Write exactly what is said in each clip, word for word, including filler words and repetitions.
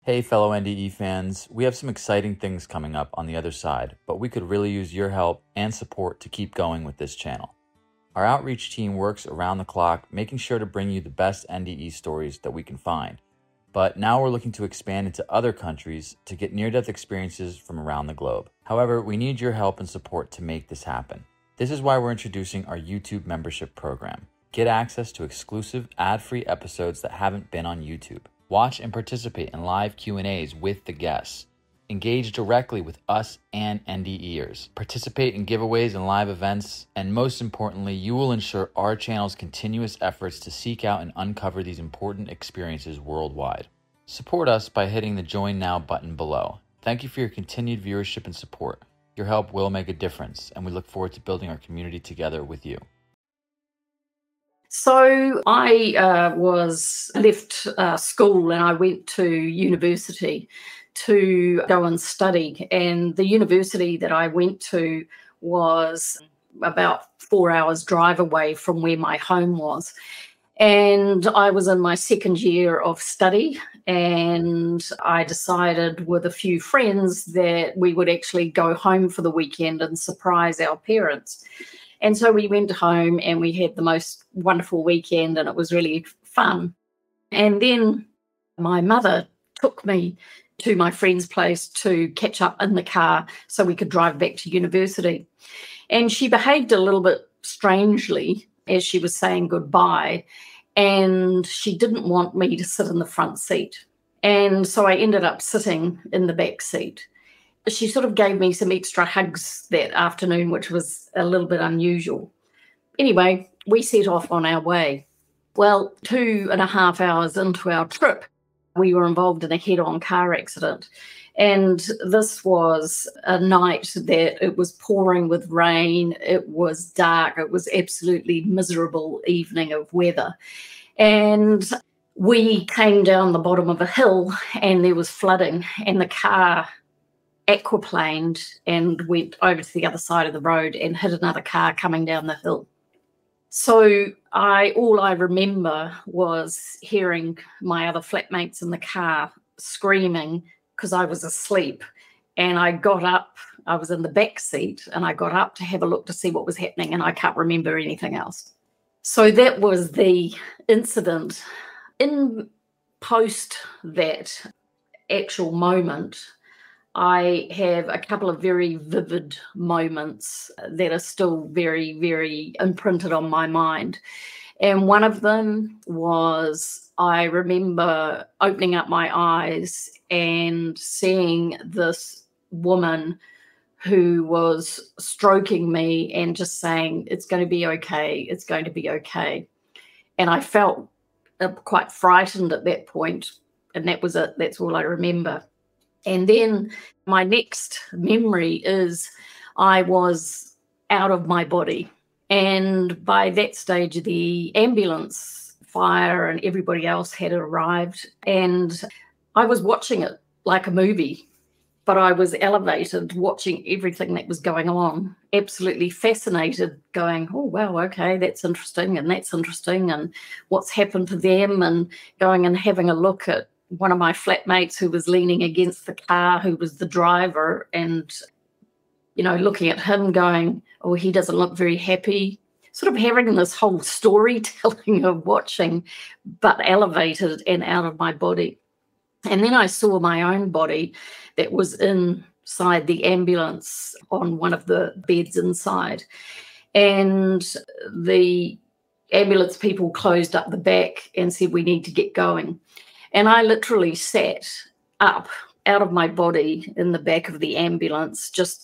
Hey, fellow N D E fans, we have some exciting things coming up on the other side, but we could really use your help and support to keep going with this channel. Our outreach team works around the clock, making sure to bring you the best N D E stories that we can find. But now we're looking to expand into other countries to get near-death experiences from around the globe. However, we need your help and support to make this happen. This is why we're introducing our YouTube membership program. Get access to exclusive ad-free episodes that haven't been on YouTube. Watch and participate in live Q and A's with the guests. Engage directly with us and NDEers. Participate in giveaways and live events. And most importantly, you will ensure our channel's continuous efforts to seek out and uncover these important experiences worldwide. Support us by hitting the Join Now button below. Thank you for your continued viewership and support. Your help will make a difference, and we look forward to building our community together with you. So I uh, was left uh, school and I went to university to go and study. And the university that I went to was about four hours drive away from where my home was. And I was in my second year of study, and I decided with a few friends that we would actually go home for the weekend and surprise our parents. And so we went home and we had the most wonderful weekend, and it was really fun. And then my mother took me to my friend's place to catch up in the car so we could drive back to university. And she behaved a little bit strangely as she was saying goodbye, and she didn't want me to sit in the front seat. And so I ended up sitting in the back seat. She sort of gave me some extra hugs that afternoon, which was a little bit unusual. Anyway, we set off on our way. Well, two and a half hours into our trip, we were involved in a head-on car accident. And this was a night that it was pouring with rain. It was dark. It was absolutely miserable evening of weather. And we came down the bottom of a hill and there was flooding, and the car aquaplaned and went over to the other side of the road and hit another car coming down the hill. So I all I remember was hearing my other flatmates in the car screaming because I was asleep. And I got up, I was in the back seat, and I got up to have a look to see what was happening, and I can't remember anything else. So that was the incident. In post that actual moment, I have a couple of very vivid moments that are still very, very imprinted on my mind. And one of them was I remember opening up my eyes and seeing this woman who was stroking me and just saying, "It's going to be okay, it's going to be okay." And I felt quite frightened at that point, and that was it. That's all I remember. And then my next memory is I was out of my body. And by that stage, the ambulance, fire, and everybody else had arrived. And I was watching it like a movie, but I was elevated watching everything that was going on, absolutely fascinated, going, "Oh, wow, okay, that's interesting, and that's interesting, and what's happened to them," and going and having a look at one of my flatmates who was leaning against the car, who was the driver, and, you know, looking at him going, "Oh, he doesn't look very happy." Sort of having this whole storytelling of watching, but elevated and out of my body. And then I saw my own body that was inside the ambulance on one of the beds inside. And the ambulance people closed up the back and said, "We need to get going." And I literally sat up out of my body in the back of the ambulance, just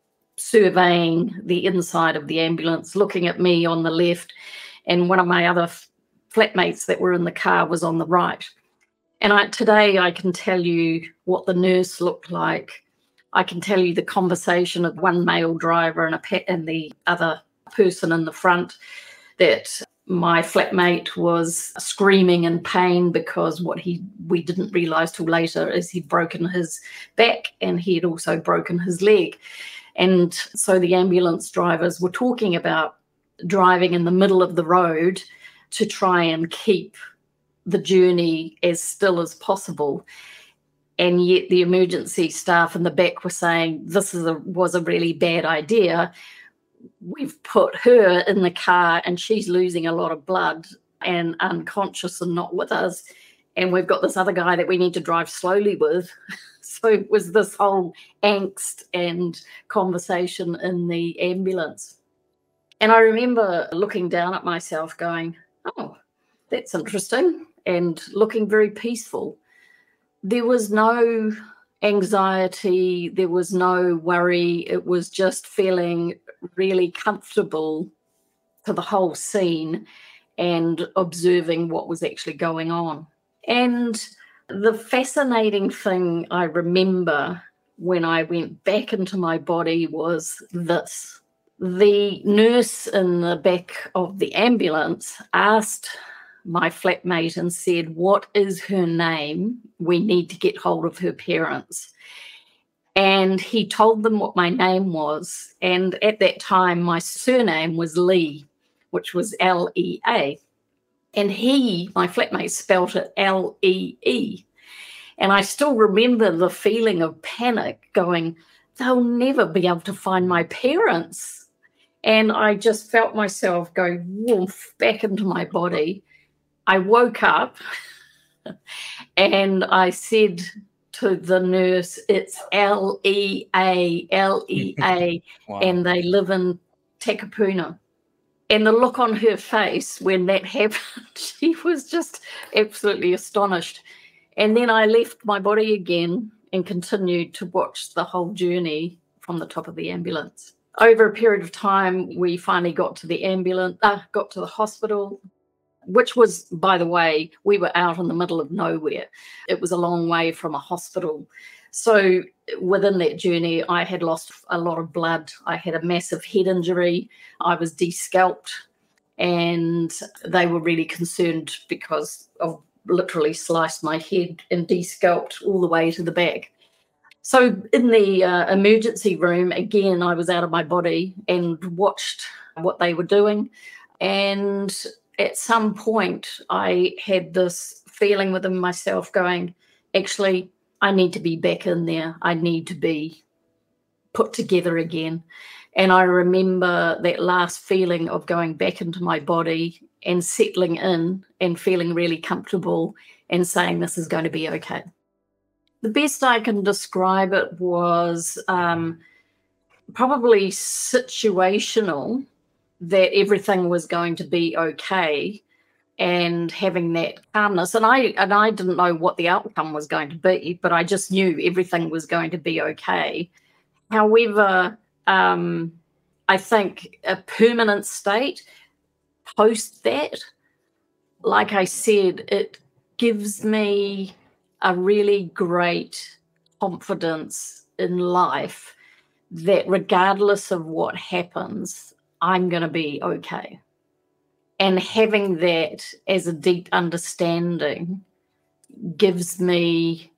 surveying the inside of the ambulance, looking at me on the left, and one of my other flatmates that were in the car was on the right. And I, today I can tell you what the nurse looked like. I can tell you the conversation of one male driver and, a pet and the other person in the front, that my flatmate was screaming in pain because what he we didn't realise till later is he'd broken his back and he had also broken his leg. And so the ambulance drivers were talking about driving in the middle of the road to try and keep the journey as still as possible. and yet the emergency staff in the back were saying this is a, was a really bad idea. We've put her in the car and she's losing a lot of blood and unconscious and not with us. And we've got this other guy that we need to drive slowly with. So it was this whole angst and conversation in the ambulance. And I remember looking down at myself going, oh, that's interesting, and looking very peaceful. There was no anxiety, there was no worry. It was just feeling really comfortable to the whole scene and observing what was actually going on. And the fascinating thing I remember when I went back into my body was this. The nurse in the back of the ambulance asked my flatmate and said, what is her name? We need to get hold of her parents. And he told them what my name was. And at that time, my surname was Lee, which was L E A. And he, my flatmate, spelt it L E E. And I still remember the feeling of panic going, they'll never be able to find my parents. And I just felt myself go woof back into my body. I woke up and I said to the nurse, it's L E A, L E A, wow. And they live in Takapuna. And the look on her face when that happened, she was just absolutely astonished. And then I left my body again and continued to watch the whole journey from the top of the ambulance. Over a period of time, we finally got to the ambulance, uh, got to the hospital, which was, by the way, we were out in the middle of nowhere. It was a long way from a hospital. So within that journey, I had lost a lot of blood. I had a massive head injury. I was de-scalped, and they were really concerned because I've literally sliced my head and de-scalped all the way to the back. So in the uh, emergency room, again, I was out of my body and watched what they were doing. And at some point, I had this feeling within myself going, actually, I need to be back in there. I need to be put together again. And I remember that last feeling of going back into my body and settling in and feeling really comfortable and saying this is going to be okay. The best I can describe it was um, probably situational, that everything was going to be okay, and having that calmness. And I and I didn't know what the outcome was going to be, but I just knew everything was going to be okay. However, um, I think a permanent state post that, like I said, it gives me a really great confidence in life that regardless of what happens, I'm going to be okay. And having that as a deep understanding gives me,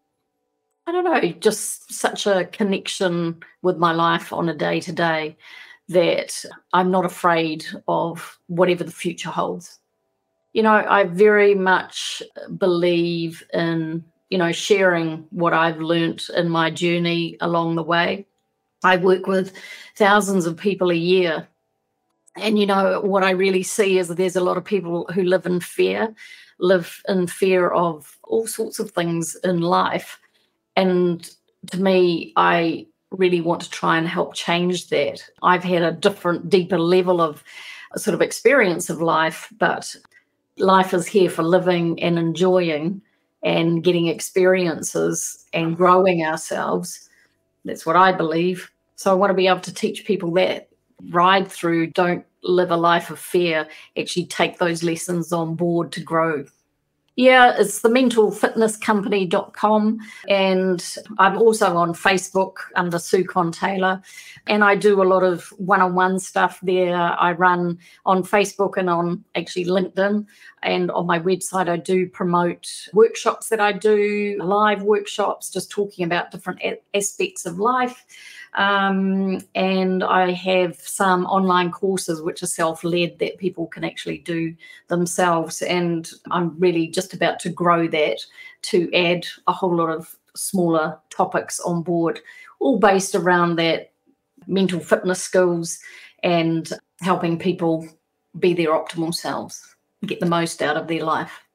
I don't know, just such a connection with my life on a day-to-day that I'm not afraid of whatever the future holds. You know, I very much believe in, you know, sharing what I've learnt in my journey along the way. I work with thousands of people a year. And, you know, what I really see is that there's a lot of people who live in fear, live in fear of all sorts of things in life. And to me, I really want to try and help change that. I've had a different, deeper level of sort of experience of life, but life is here for living and enjoying and getting experiences and growing ourselves. That's what I believe. So I want to be able to teach people that. Ride through, don't live a life of fear, actually take those lessons on board to grow. Yeah, it's the mental fitness company dot com, and I'm also on Facebook under Sue Con Taylor, and I do a lot of one-on-one stuff there. I run on Facebook and on actually LinkedIn, and on my website I do promote workshops that I do, live workshops, just talking about different a- aspects of life. Um, and I have some online courses which are self-led that people can actually do themselves. And I'm really just about to grow that to add a whole lot of smaller topics on board, all based around that mental fitness skills and helping people be their optimal selves, get the most out of their life.